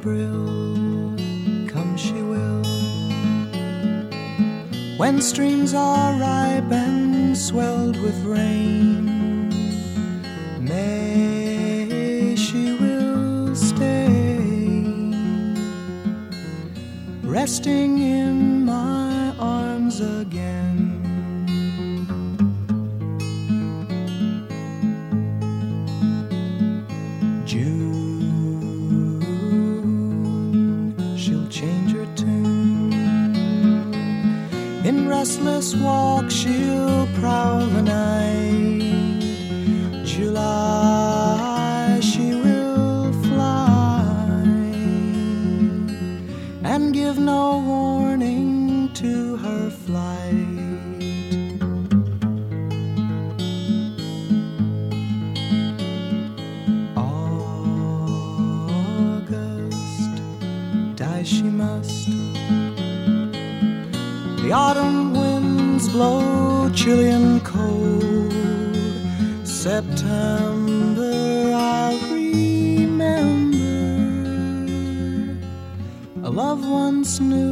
April, come she will. When streams are ripe and swelled with rain, May she will stay, resting in my arms again. In restless walk she'll prowl the night. July she will fly and give no warning to her flight. August, die she must. The autumn winds blow chilly and cold. September I'll remember, a love once new